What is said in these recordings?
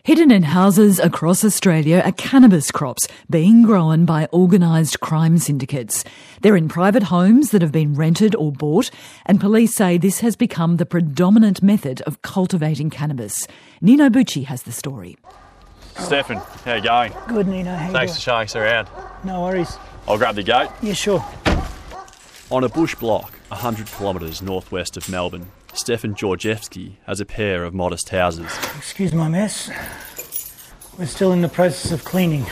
Hidden in houses across Australia are cannabis crops being grown by organised crime syndicates. They're in private homes that have been rented or bought, and police say this has become the predominant method of cultivating cannabis. Nino Bucci has the story. Stefan, how you going? Good, Nino. How you Thanks for showing us around. No worries. I'll grab the gate. Yeah, sure. On a bush block 100 kilometres northwest of Melbourne, Stefan Georgievski has a pair of modest houses. Excuse my mess. We're still in the process of cleaning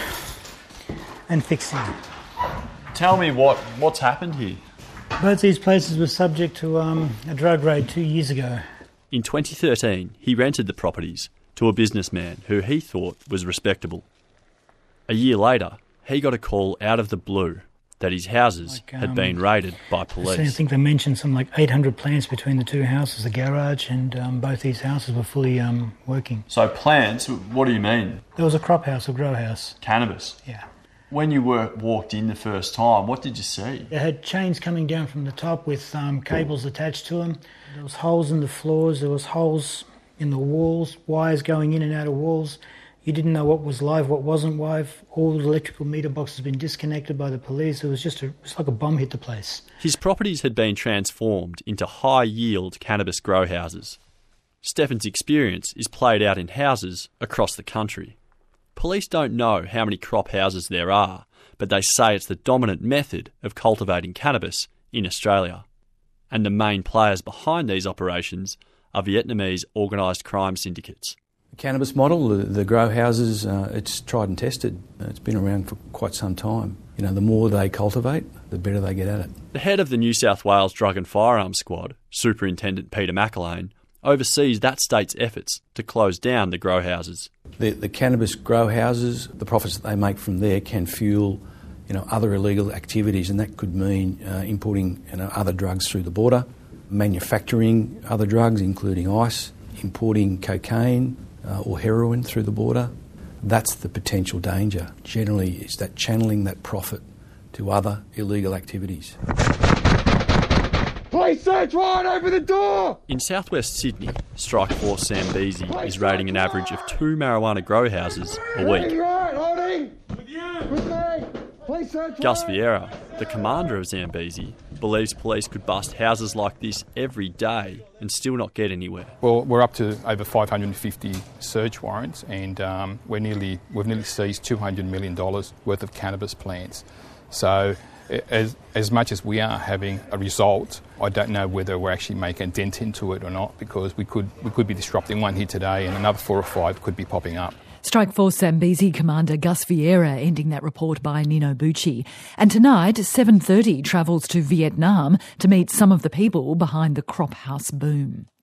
and fixing. Tell me what's happened here? Both these places were subject to a drug raid 2 years ago. In 2013, he rented the properties to a businessman who he thought was respectable. A year later, he got a call out of the blue that his houses had been raided by police. I think they mentioned some 800 plants between the two houses, the garage, and both these houses were fully working. So plants, what do you mean? There was a crop house, a grow house. Cannabis? Yeah. When you walked in the first time, what did you see? They had chains coming down from the top with cables attached to them. There was holes in the floors, there was holes in the walls, wires going in and out of walls. You didn't know what was live, what wasn't live. All the electrical meter boxes had been disconnected by the police. It was like a bomb hit the place. His properties had been transformed into high-yield cannabis grow houses. Stefan's experience is played out in houses across the country. Police don't know how many crop houses there are, but they say it's the dominant method of cultivating cannabis in Australia. And the main players behind these operations are Vietnamese organised crime syndicates. The cannabis model, the grow houses, it's tried and tested. It's been around for quite some time. The more they cultivate, the better they get at it. The head of the New South Wales Drug and Firearms Squad, Superintendent Peter McAlane, oversees that state's efforts to close down the grow houses. The cannabis grow houses, the profits that they make from there can fuel other illegal activities, and that could mean importing other drugs through the border, manufacturing other drugs including ice, importing cocaine or heroin through the border. That's the potential danger. Generally, is that channeling that profit to other illegal activities. Police search warrant, open the door! In southwest Sydney, Strike Force Zambezi is raiding an average of 2 marijuana grow houses a week. Holding! With you! With me! Police search Gus Vieira, the commander of Zambezi, believes police could bust houses like this every day and still not get anywhere. Well, we're up to over 550 search warrants, and we've nearly seized $200 million worth of cannabis plants. So as much as we are having a result, I don't know whether we're actually making a dent into it or not, because we could be disrupting one here today and another 4 or 5 could be popping up. Strike Force Zambezi Commander Gus Vieira ending that report by Nino Bucci. And tonight, 7:30 travels to Vietnam to meet some of the people behind the crop house boom.